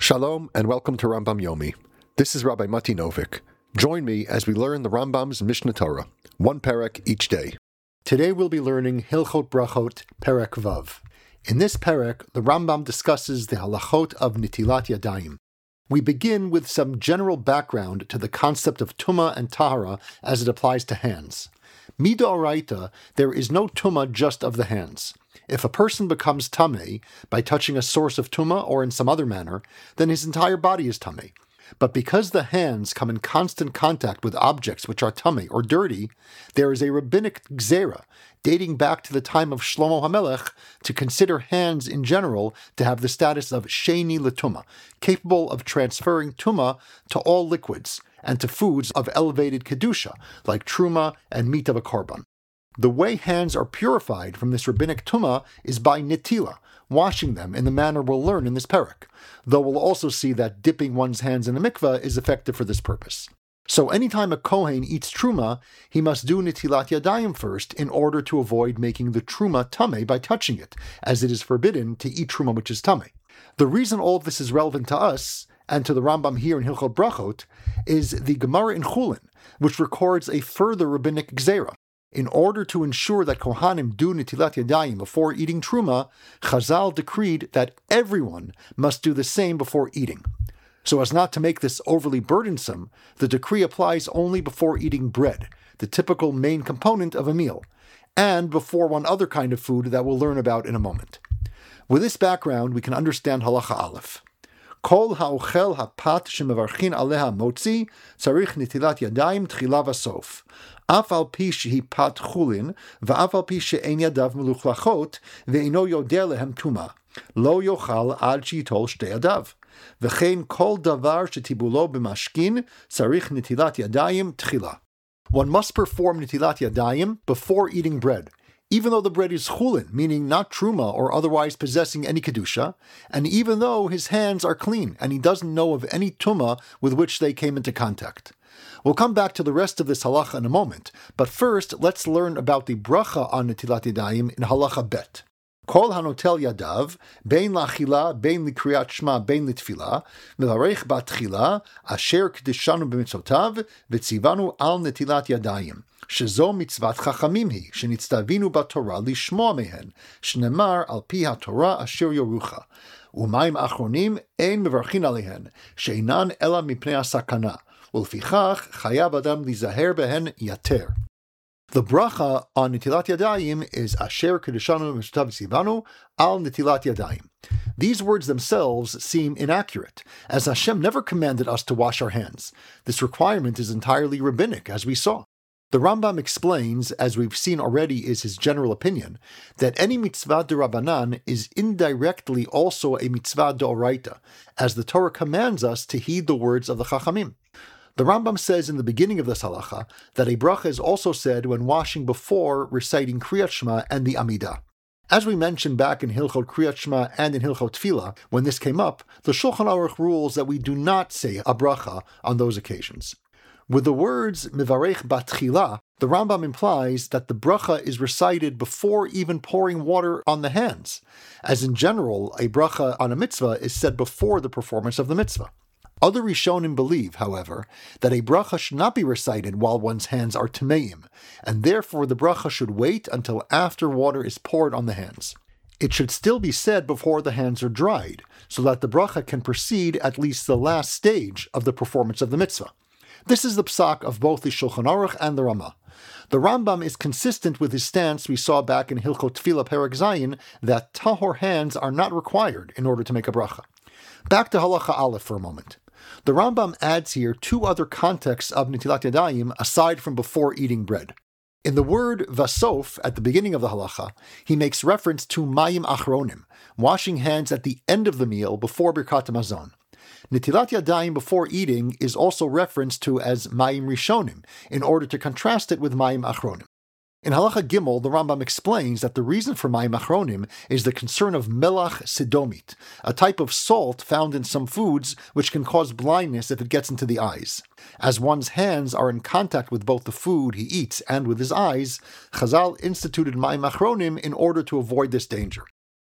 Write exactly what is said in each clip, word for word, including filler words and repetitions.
Shalom and welcome to Rambam Yomi. This is Rabbi Mati Novik. Join me as we learn the Rambam's Mishnah Torah, one perek each day. Today we'll be learning Hilchot Brachot, Perek Vav. In this perek, the Rambam discusses the halachot of Nitilat Yadayim. We begin with some general background to the concept of Tumah and Tahara as it applies to hands. Midoraita, there is no Tumah just of the hands. If a person becomes Tameh by touching a source of Tumah or in some other manner, then his entire body is Tameh. But because the hands come in constant contact with objects which are Tameh or dirty, there is a rabbinic gzera dating back to the time of Shlomo HaMelech to consider hands in general to have the status of Sheni L'Tumah, capable of transferring Tumah to all liquids and to foods of elevated Kedusha, like Truma and meat of a korban. The way hands are purified from this rabbinic tumah is by nitila, washing them in the manner we'll learn in this perek, though we'll also see that dipping one's hands in a mikveh is effective for this purpose. So anytime a kohen eats truma, he must do nitilat yadayim first in order to avoid making the truma tameh by touching it, as it is forbidden to eat truma which is tameh. The reason all of this is relevant to us, and to the Rambam here in Hilchot Brachot, is the Gemara in Chulin, which records a further rabbinic gzera. In order to ensure that Kohanim do Nitilat Yadayim before eating Truma, Chazal decreed that everyone must do the same before eating. So as not to make this overly burdensome, the decree applies only before eating bread, the typical main component of a meal, and before one other kind of food that we'll learn about in a moment. With this background, we can understand Halacha Aleph. Kol ha'ochel ha'pat shemevarchin aleha motzi tzarich nitilat yadayim tchila v'sof. Af al pi shehi pat chulin, va'af al pi she'en yadav meluchlachot, ve'ino yodeh lehem tuma. Lo yochal ad she'yitol shtei yadav. V'chein kol davar shetibulo b'mashkin tzarich nitilat yadayim tchila. One must perform nitilat yadayim before eating bread, even though the bread is chulin, meaning not truma or otherwise possessing any kedusha, and even though his hands are clean and he doesn't know of any tumah with which they came into contact. We'll come back to the rest of this halacha in a moment, but first let's learn about the bracha on netilat yadayim in halacha bet. Kol hanotel yadav, bein lachila, bein likriyat shma, bein litfila, milarech batchila, asher kedishanu b'mitzotav, v'tzivanu al netilat yadayim. Shezo mitzvat chachamim hi, shenitztavinu b'Torah lishmoa mehen, shnemar al pi haTorah asher yorucha. Umayim achronim ein mevarchin alehen, sheinan ela mipnei hasakana, ulfichach chayav adam lizaher behen yater. The bracha on Nitilat Yadayim is Asher Kedishanu Mishtav Sivanu al Nitilat Yadayim. These words themselves seem inaccurate, as Hashem never commanded us to wash our hands. This requirement is entirely rabbinic, as we saw. The Rambam explains, as we've seen already is his general opinion, that any mitzvah d'Rabbanan is indirectly also a mitzvah d'Oraita, as the Torah commands us to heed the words of the Chachamim. The Rambam says in the beginning of this halacha that a bracha is also said when washing before reciting Kriyat Shema and the Amidah. As we mentioned back in Hilchot Kriyat Shema and in Hilchot Tefillah, when this came up, the Shulchan Aruch rules that we do not say a bracha on those occasions. With the words Mivarech Batchila, the Rambam implies that the bracha is recited before even pouring water on the hands, as in general, a bracha on a mitzvah is said before the performance of the mitzvah. Other Rishonim believe, however, that a bracha should not be recited while one's hands are tameim, and therefore the bracha should wait until after water is poured on the hands. It should still be said before the hands are dried, so that the bracha can proceed at least the last stage of the performance of the mitzvah. This is the psak of both the Shulchan Aruch and the Ramah. The Rambam is consistent with his stance we saw back in Hilchot Tefillah Perek Zayin that tahor hands are not required in order to make a bracha. Back to halacha aleph for a moment. The Rambam adds here two other contexts of Nitilat Yadayim aside from before eating bread. In the word vasof at the beginning of the halacha, he makes reference to mayim achronim, washing hands at the end of the meal before birkat hamazon. Nitilat Yadayim before eating is also referenced to as mayim rishonim, in order to contrast it with mayim achronim. In Halacha Gimel, the Rambam explains that the reason for mayim achronim is the concern of melach sidomit, a type of salt found in some foods which can cause blindness if it gets into the eyes. As one's hands are in contact with both the food he eats and with his eyes, Chazal instituted mayim achronim in order to avoid this danger.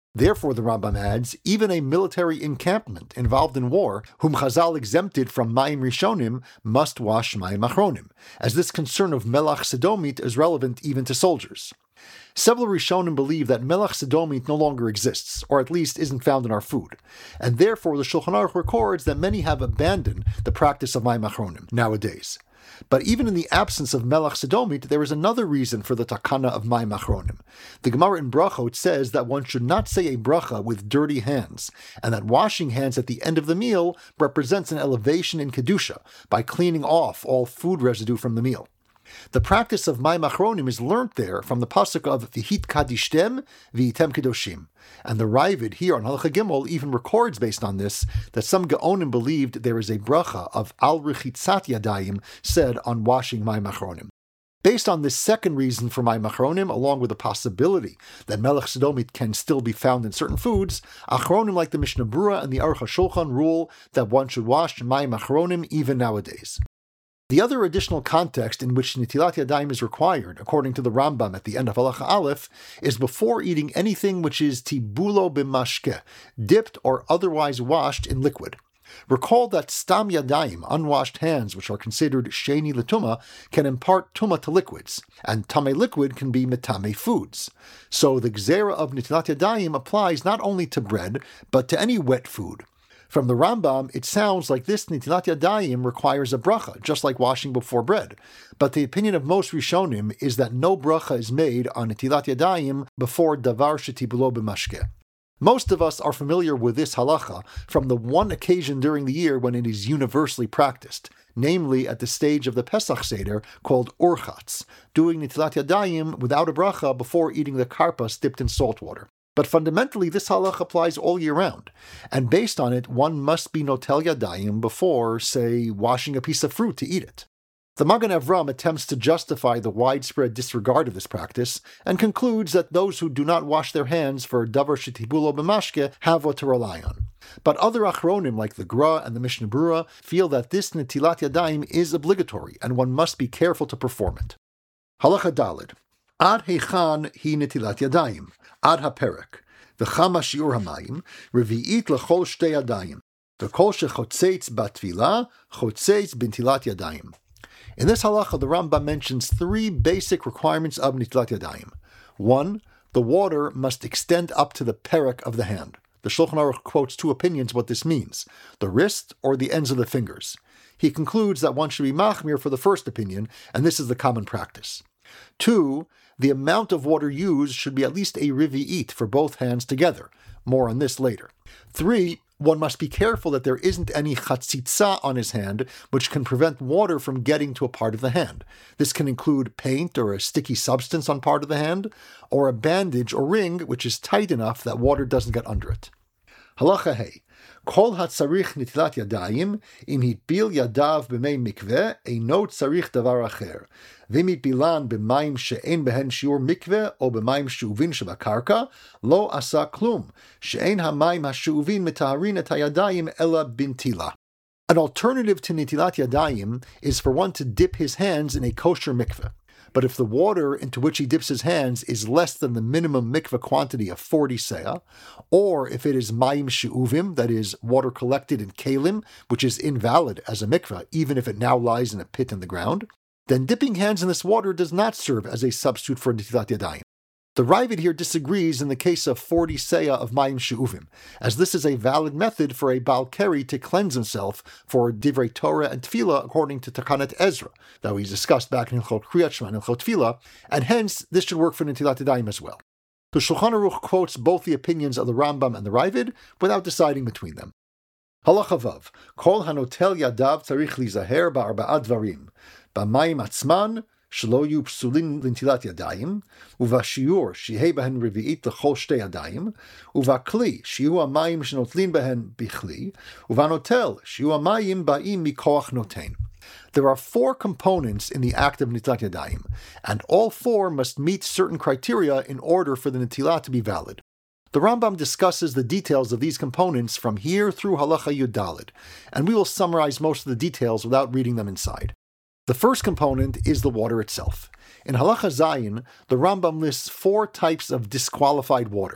Therefore, the Rambam adds, even a military encampment involved in war, whom Chazal exempted from Mayim Rishonim, must wash Mayim Achronim, as this concern of Melach Sedomit is relevant even to soldiers. Several Rishonim believe that Melach Sedomit no longer exists, or at least isn't found in our food, and therefore the Shulchan Aruch records that many have abandoned the practice of Mayim Achronim nowadays. But even in the absence of Melach Sedomit, there is another reason for the takana of Mayim Achronim. The Gemara in Brachot says that one should not say a bracha with dirty hands, and that washing hands at the end of the meal represents an elevation in Kedusha by cleaning off all food residue from the meal. The practice of Mayim Achronim is learnt there from the pasuk of V'hit kadishtem v'hitem kedoshim. And the Ravid here on Halacha Gimel even records based on this that some Gaonim believed there is a bracha of Al Rechitzat Yadayim said on washing Mayim Achronim. Based on this second reason for Mayim Achronim, along with the possibility that Melech Sedomit can still be found in certain foods, Achronim like the Mishnah Brura and the Aruch HaShulchan rule that one should wash Mayim Achronim even nowadays. The other additional context in which Netilat Yadayim is required, according to the Rambam at the end of Halacha Aleph, is before eating anything which is tibulo b'mashke, dipped or otherwise washed in liquid. Recall that stam yadayim, unwashed hands, which are considered sheni l'tuma, can impart tuma to liquids, and tamei liquid can be metame foods. So the gzera of Netilat Yadayim applies not only to bread, but to any wet food. From the Rambam, it sounds like this Netilat Yadayim requires a bracha, just like washing before bread. But the opinion of most Rishonim is that no bracha is made on Netilat Yadayim before davar shetibulo b'mashke. Most of us are familiar with this halacha from the one occasion during the year when it is universally practiced, namely at the stage of the Pesach Seder called Urchatz, doing Netilat Yadayim without a bracha before eating the karpas dipped in salt water. But fundamentally, this halach applies all year round, and based on it, one must be notel yadayim before, say, washing a piece of fruit to eat it. The Magen Avram attempts to justify the widespread disregard of this practice, and concludes that those who do not wash their hands for davar shetibulo b'mashke have what to rely on. But other achronim, like the Gra and the Mishnah Brura, feel that this netilat yadayim is obligatory, and one must be careful to perform it. Halacha Daled. Ad heichan hi netilat yadayim. Ad haperek, v'chama shiur hamayim, revi'it lechol shtei yadayim, v'kol shechotzeitz batvilah, chotzeitz b'ntilat yadayim. In this halacha, the Rambam mentions three basic requirements of netilat yadayim. One, the water must extend up to the perek of the hand. The Shulchan Aruch quotes two opinions what this means, the wrist or the ends of the fingers. He concludes that one should be machmir for the first opinion, and this is the common practice. Two, the amount of water used should be at least a rivi'it for both hands together. More on this later. Three, one must be careful that there isn't any chatzitza on his hand, which can prevent water from getting to a part of the hand. This can include paint or a sticky substance on part of the hand, or a bandage or ring which is tight enough that water doesn't get under it. Halacha Hey. Kol hatzarich netilat yadayim, im hitbil yadav b'mei mikveh, eino tzarich davar acher. V'im hitbilan b'mayim she'en behen shiur mikveh, o b'mayim she'uvin shebakarka, lo asa klum, she'en hamayim ha'she'uvin metaharin et hayadayim ela bintila. An alternative to netilat yadayim is for one to dip his hands in a kosher mikveh. But if the water into which he dips his hands is less than the minimum mikveh quantity of forty seah, or if it is mayim she'uvim, that is, water collected in kalim, which is invalid as a mikveh, even if it now lies in a pit in the ground, then dipping hands in this water does not serve as a substitute for netilat yadayim. The Ravid here disagrees in the case of forty seah of mayim she'uvim, as this is a valid method for a Baal Keri to cleanse himself for divrei Torah and tefillah according to Takanet Ezra, that we discussed back in Hilchot Kriyat Shema and Hilchot Tefillah, and hence this should work for netilat yadayim as well. The Shulchan Aruch quotes both the opinions of the Rambam and the Ravid without deciding between them. Halacha Vav, Kol hanotel yadav tzarich lizaher ba'arba'at dvarim, b'mayim atzman, shelo yu psulin l'ntilat yadayim, uvashiur shehei behen revi'it l'chol shtei yadayim, uvakli shihu amayim shenotlin behen bichli, uvanotel shihu amayim ba'im mikoach noten. There are four components in the act of netilat yadayim, and all four must meet certain criteria in order for the netilah to be valid. The Rambam discusses the details of these components from here through Halacha Yud Daled, and we will summarize most of the details without reading them inside. The first component is the water itself. In Halacha Zayin, the Rambam lists four types of disqualified water.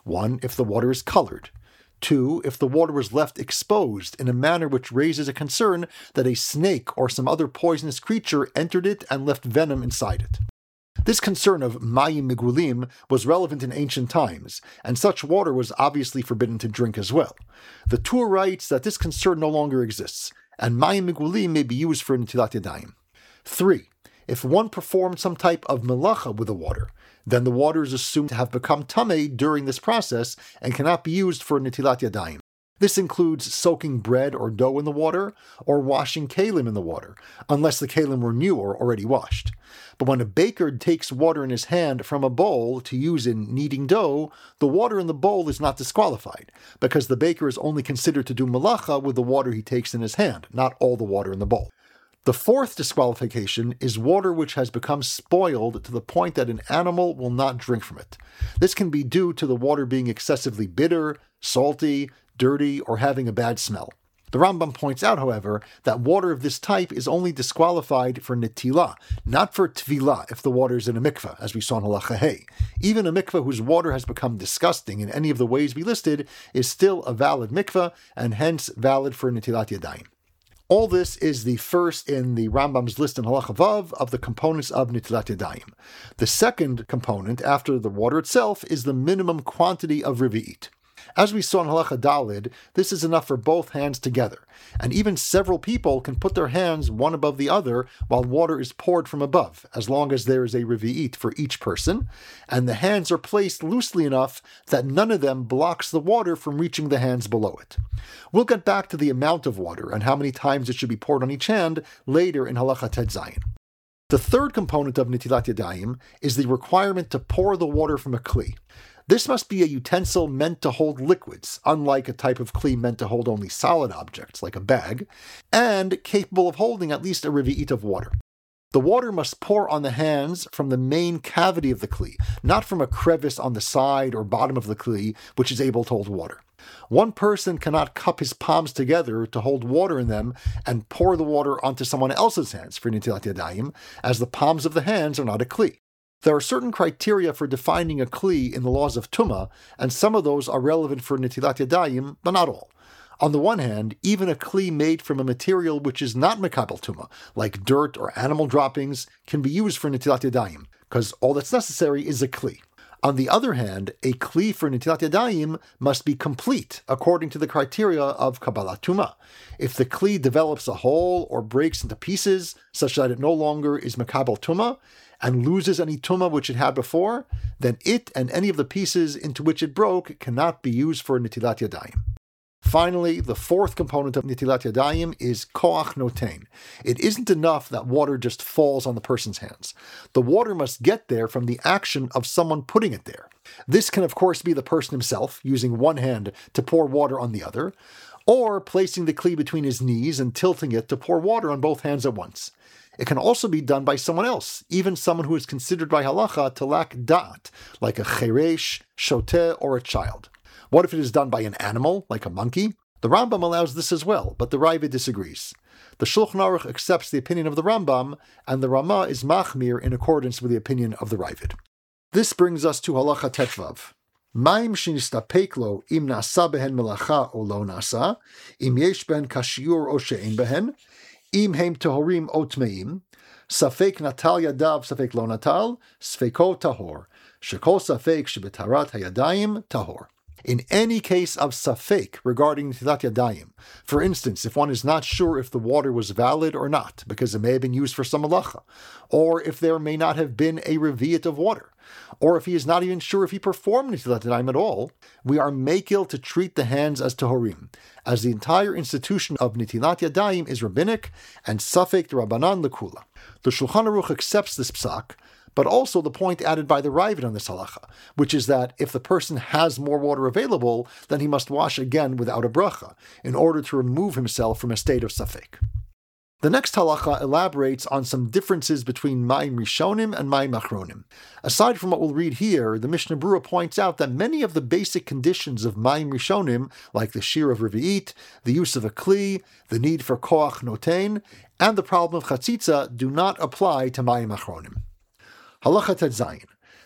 One, if the water is colored. Two, if the water was left exposed in a manner which raises a concern that a snake or some other poisonous creature entered it and left venom inside it. This concern of mayim migulim was relevant in ancient times, and such water was obviously forbidden to drink as well. The Tur writes that this concern no longer exists, and mayim migulim may be used for netilat yadayim. Three, if one performed some type of melacha with the water, then the water is assumed to have become tameh during this process and cannot be used for netilat yadayim. This includes soaking bread or dough in the water, or washing kalim in the water, unless the kalim were new or already washed. But when a baker takes water in his hand from a bowl to use in kneading dough, the water in the bowl is not disqualified, because the baker is only considered to do malacha with the water he takes in his hand, not all the water in the bowl. The fourth disqualification is water which has become spoiled to the point that an animal will not drink from it. This can be due to the water being excessively bitter, salty, dirty, or having a bad smell. The Rambam points out, however, that water of this type is only disqualified for netilah, not for tvilah if the water is in a mikveh, as we saw in Halacha Hey. Even a mikveh whose water has become disgusting in any of the ways we listed is still a valid mikveh, and hence valid for netilat yadayim. All this is the first in the Rambam's list in Halacha Vav of the components of netilat yadayim. The second component, after the water itself, is the minimum quantity of revi'it. As we saw in Halacha Dalid, this is enough for both hands together, and even several people can put their hands one above the other while water is poured from above, as long as there is a revi'it for each person, and the hands are placed loosely enough that none of them blocks the water from reaching the hands below it. We'll get back to the amount of water and how many times it should be poured on each hand later in Halacha Tet Zayin. The third component of Netilat Yadayim is the requirement to pour the water from a kli. This must be a utensil meant to hold liquids, unlike a type of kli meant to hold only solid objects, like a bag, and capable of holding at least a revi'it of water. The water must pour on the hands from the main cavity of the kli, not from a crevice on the side or bottom of the kli, which is able to hold water. One person cannot cup his palms together to hold water in them and pour the water onto someone else's hands for Netilat Yadayim, as the palms of the hands are not a kli. There are certain criteria for defining a kli in the laws of Tumah, and some of those are relevant for Netilat Yadayim, but not all. On the one hand, even a kli made from a material which is not mekabel Tumah, like dirt or animal droppings, can be used for Netilat Yadayim, because all that's necessary is a kli. On the other hand, a kli for Netilat Yadayim must be complete according to the criteria of Kabbalat Tumah. If the kli develops a hole or breaks into pieces such that it no longer is mekabel Tumah, and loses any tumah which it had before, then it and any of the pieces into which it broke cannot be used for Netilat Yadayim. Finally, the fourth component of Netilat Yadayim is koach noten. It isn't enough that water just falls on the person's hands. The water must get there from the action of someone putting it there. This can of course be the person himself, using one hand to pour water on the other, or placing the kli between his knees and tilting it to pour water on both hands at once. It can also be done by someone else, even someone who is considered by halacha to lack da'at, like a cheresh, shoteh, or a child. What if it is done by an animal, like a monkey? The Rambam allows this as well, but the Ravid disagrees. The Shulchan Aruch accepts the opinion of the Rambam, and the Rama is machmir in accordance with the opinion of the Ravid. This brings us to halacha tetvav. Maim shenistapek lo im nasa behen melacha o lo nasa, im yesh ben kashiur o she'en behen, im heim tahorim o tmeim, safek natal yadav safek lo natal, sfeko tahor, shekol safek shebetarat hayadayim tahor. In any case of safek regarding Netilat Yadayim, for instance, if one is not sure if the water was valid or not, because it may have been used for some malacha, or if there may not have been a revi'at of water, or if he is not even sure if he performed Netilat Yadayim at all, we are makil to treat the hands as tahorim, as the entire institution of Netilat Yadayim is rabbinic and safek d'Rabbanan lekula. The Shulchan Aruch accepts this psak, but also the point added by the Ravid on this halacha, which is that if the person has more water available, then he must wash again without a bracha, in order to remove himself from a state of safek. The next halacha elaborates on some differences between Mayim Rishonim and Mayim Achronim. Aside from what we'll read here, the Mishnah Berurah points out that many of the basic conditions of Mayim Rishonim, like the shir of Revi'it, the use of a kli, the need for koach noten, and the problem of chatzitza, do not apply to Mayim Achronim. Halacha Tet Zayin.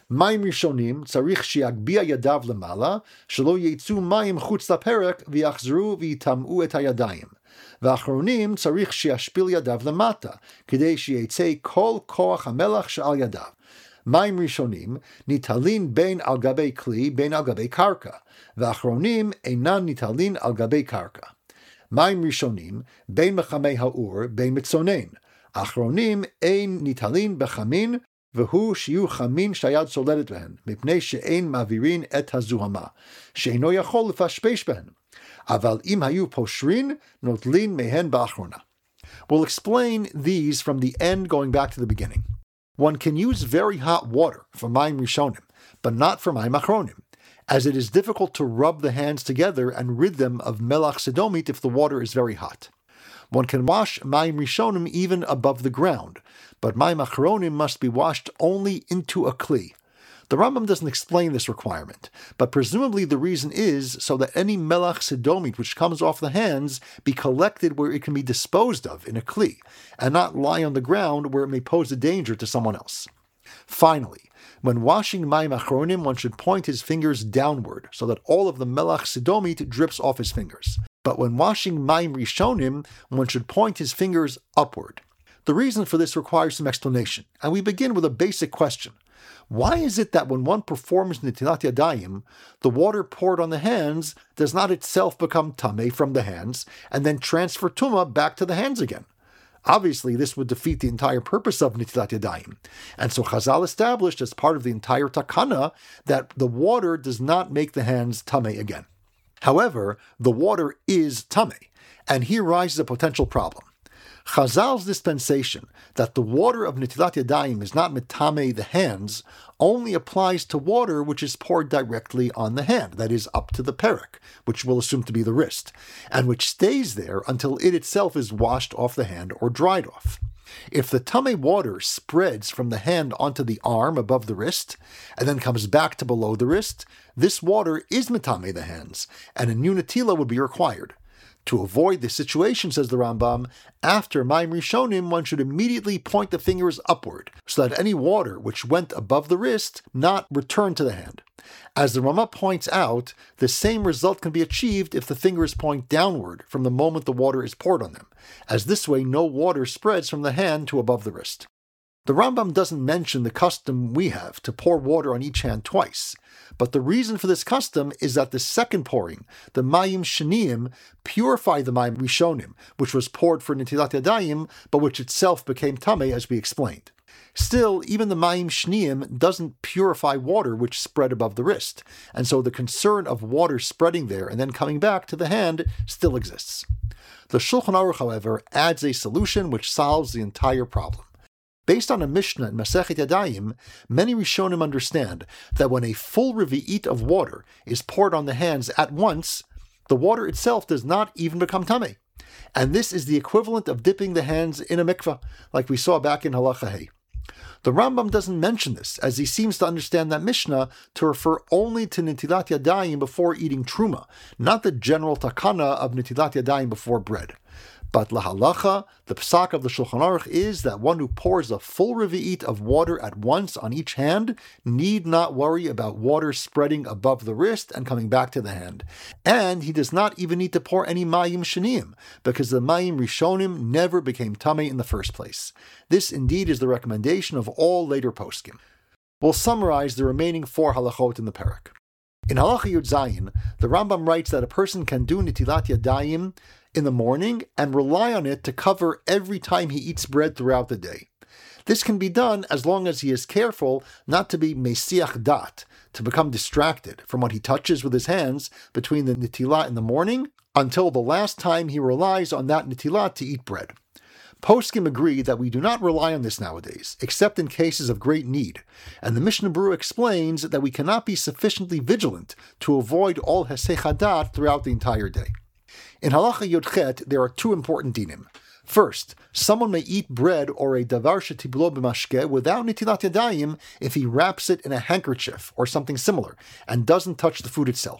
מים ראשונים צריך שיגביה ידיו למעלה, שלא יצאו מים חוץ לפרק ויחזרו ויטמאו את הידיים. ואחרונים צריך שישפיל ידיו למטה, כדי שיצא כל כוח המלח שעל ידיו. מים ראשונים ניטלין בין על גבי כלי בין על גבי קרקע, ואחרונים אינן ניטלין על גבי קרקע. מים ראשונים בין מחמי האור בין מצונן, אחרונים אין ניטלין בחמין, והוא שיהיו חמין שהיד צולדת בהן, מפני שאין מעבירין את הזוהמה, שאינו יכול לפשפש בהן. אבל אם היו פושרין, נוטלין מהן באחרונה. We'll explain these from the end going back to the beginning. One can use very hot water for mayim rishonim, but not for mayim achronim, as it is difficult to rub the hands together and rid them of melach sedomit if the water is very hot. One can wash mayim rishonim even above the ground, but mayim achronim must be washed only into a kli. The Rambam doesn't explain this requirement, but presumably the reason is so that any melach sedomit which comes off the hands be collected where it can be disposed of in a kli, and not lie on the ground where it may pose a danger to someone else. Finally, when washing mayim achronim, one should point his fingers downward so that all of the melach sedomit drips off his fingers. But when washing mayim rishonim, one should point his fingers upward. The reason for this requires some explanation, and we begin with a basic question. Why is it that when one performs netilat yadayim, the water poured on the hands does not itself become tameh from the hands and then transfer tumah back to the hands again? Obviously, this would defeat the entire purpose of netilat yadayim, and so Chazal established as part of the entire takana that the water does not make the hands tameh again. However, the water is tameh, and here rises a potential problem. Chazal's dispensation that the water of netilat yadayim is not metameh the hands only applies to water which is poured directly on the hand, that is, up to the perek, which we'll assume to be the wrist, and which stays there until it itself is washed off the hand or dried off. If the tameh water spreads from the hand onto the arm above the wrist, and then comes back to below the wrist, this water is metameh the hands, and a new netila would be required. To avoid this situation, says the Rambam, after mayim rishonim, one should immediately point the fingers upward, so that any water which went above the wrist not return to the hand. As the Rama points out, the same result can be achieved if the fingers point downward from the moment the water is poured on them, as this way no water spreads from the hand to above the wrist. The Rambam doesn't mention the custom we have to pour water on each hand twice, but the reason for this custom is that the second pouring, the mayim sheniyim, purified the mayim rishonim, which was poured for netilat yadayim, but which itself became tameh, as we explained. Still, even the mayim shniyim doesn't purify water which spread above the wrist, and so the concern of water spreading there and then coming back to the hand still exists. The Shulchan Aruch, however, adds a solution which solves the entire problem. Based on a Mishnah in Masechet Yadayim, many Rishonim understand that when a full revi'it of water is poured on the hands at once, the water itself does not even become tameh. And this is the equivalent of dipping the hands in a mikveh, like we saw back in Halacha Hey. The Rambam doesn't mention this, as he seems to understand that Mishnah to refer only to Netilat Yadayim before eating Truma, not the general takana of Netilat Yadayim before bread. But lahalacha, the psak of the Shulchan Aruch is that one who pours a full revi'it of water at once on each hand need not worry about water spreading above the wrist and coming back to the hand. And he does not even need to pour any mayim sheniyim, because the mayim rishonim never became tameh in the first place. This indeed is the recommendation of all later poskim. We'll summarize the remaining four halachot in the parak. In Halacha Yud Zayin, the Rambam writes that a person can do netilat yadayim in the morning and rely on it to cover every time he eats bread throughout the day. This can be done as long as he is careful not to be mesiach dat, to become distracted from what he touches with his hands between the netilah in the morning until the last time he relies on that netilah to eat bread. Poskim agree that we do not rely on this nowadays, except in cases of great need, and the Mishnah Berurah explains that we cannot be sufficiently vigilant to avoid all hesech hadat throughout the entire day. In Halacha Yud Chet, there are two important dinim. First, someone may eat bread or a davar shetiblo b'mashke without netilat yadayim if he wraps it in a handkerchief or something similar and doesn't touch the food itself.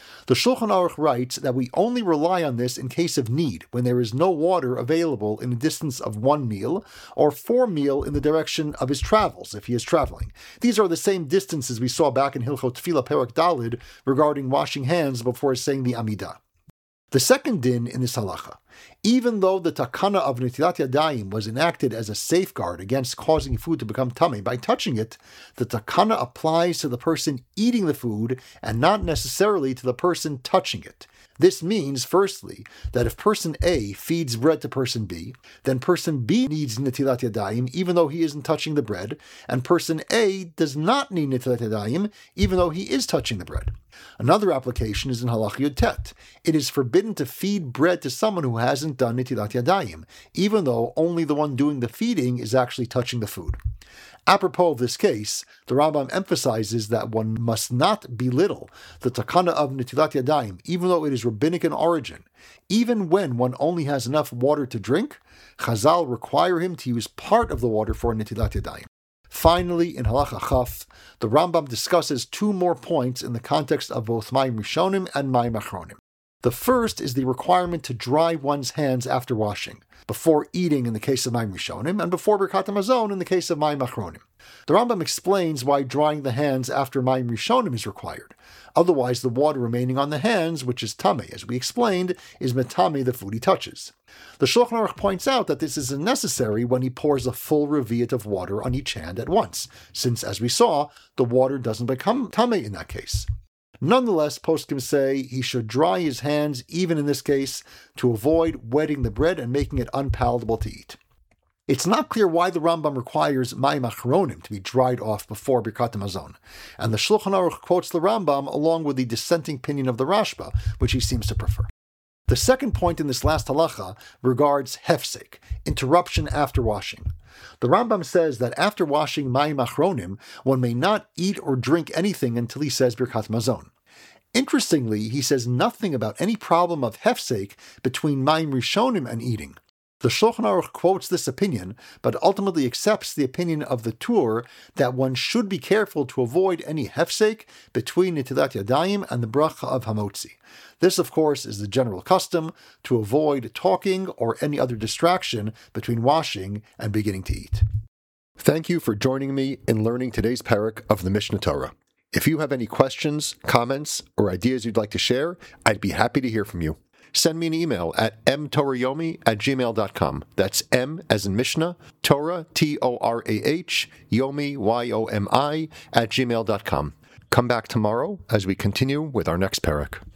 The Shulchan Aruch writes that we only rely on this in case of need, when there is no water available in a distance of one meal, or four meal in the direction of his travels, if he is traveling. These are the same distances we saw back in Hilchot Tefillah Perek Dalid regarding washing hands before saying the Amidah. The second din in this halacha: even though the takana of Netilat Yadayim was enacted as a safeguard against causing food to become tamei by touching it, the takana applies to the person eating the food and not necessarily to the person touching it. This means, firstly, that if person A feeds bread to person B, then person B needs Netilat Yadayim even though he isn't touching the bread, and person A does not need Netilat Yadayim even though he is touching the bread. Another application is in Halach Yud Tet. It is forbidden to feed bread to someone who hasn't done Netilat Yadayim, even though only the one doing the feeding is actually touching the food. Apropos of this case, the Rambam emphasizes that one must not belittle the takana of Netilat Yadayim, even though it is rabbinic in origin. Even when one only has enough water to drink, Chazal require him to use part of the water for Netilat Yadayim. Finally, in Halacha Chaf, the Rambam discusses two more points in the context of both Mayim Rishonim and Mayim Achronim. The first is the requirement to dry one's hands after washing, before eating in the case of Mayim Rishonim, and before Birkat HaMazon in the case of Mayim Achronim. The Rambam explains why drying the hands after Mayim Rishonim is required. Otherwise, the water remaining on the hands, which is tamei, as we explained, is metamei the food he touches. The Shulchan Aruch points out that this isn't necessary when he pours a full revi'at of water on each hand at once, since, as we saw, the water doesn't become tamei in that case. Nonetheless, poskim say he should dry his hands, even in this case, to avoid wetting the bread and making it unpalatable to eat. It's not clear why the Rambam requires Mayim Achronim to be dried off before Birkat HaMazon, and the Shulchan Aruch quotes the Rambam along with the dissenting opinion of the Rashba, which he seems to prefer. The second point in this last halacha regards hefsek, interruption after washing. The Rambam says that after washing Mayim Achronim, one may not eat or drink anything until he says Birkat Mazon. Interestingly, he says nothing about any problem of hefsek between Mayim Rishonim and eating. The Shulchan Aruch quotes this opinion, but ultimately accepts the opinion of the Tur that one should be careful to avoid any hefsek between Netilat Yadayim and the bracha of Hamotzi. This, of course, is the general custom, to avoid talking or any other distraction between washing and beginning to eat. Thank you for joining me in learning today's parak of the Mishnah Torah. If you have any questions, comments, or ideas you'd like to share, I'd be happy to hear from you. Send me an email at m torah yomi at gmail dot com. That's M as in Mishnah, Torah, T O R A H, Yomi, Y O M I, at gmail dot com. Come back tomorrow as we continue with our next parak.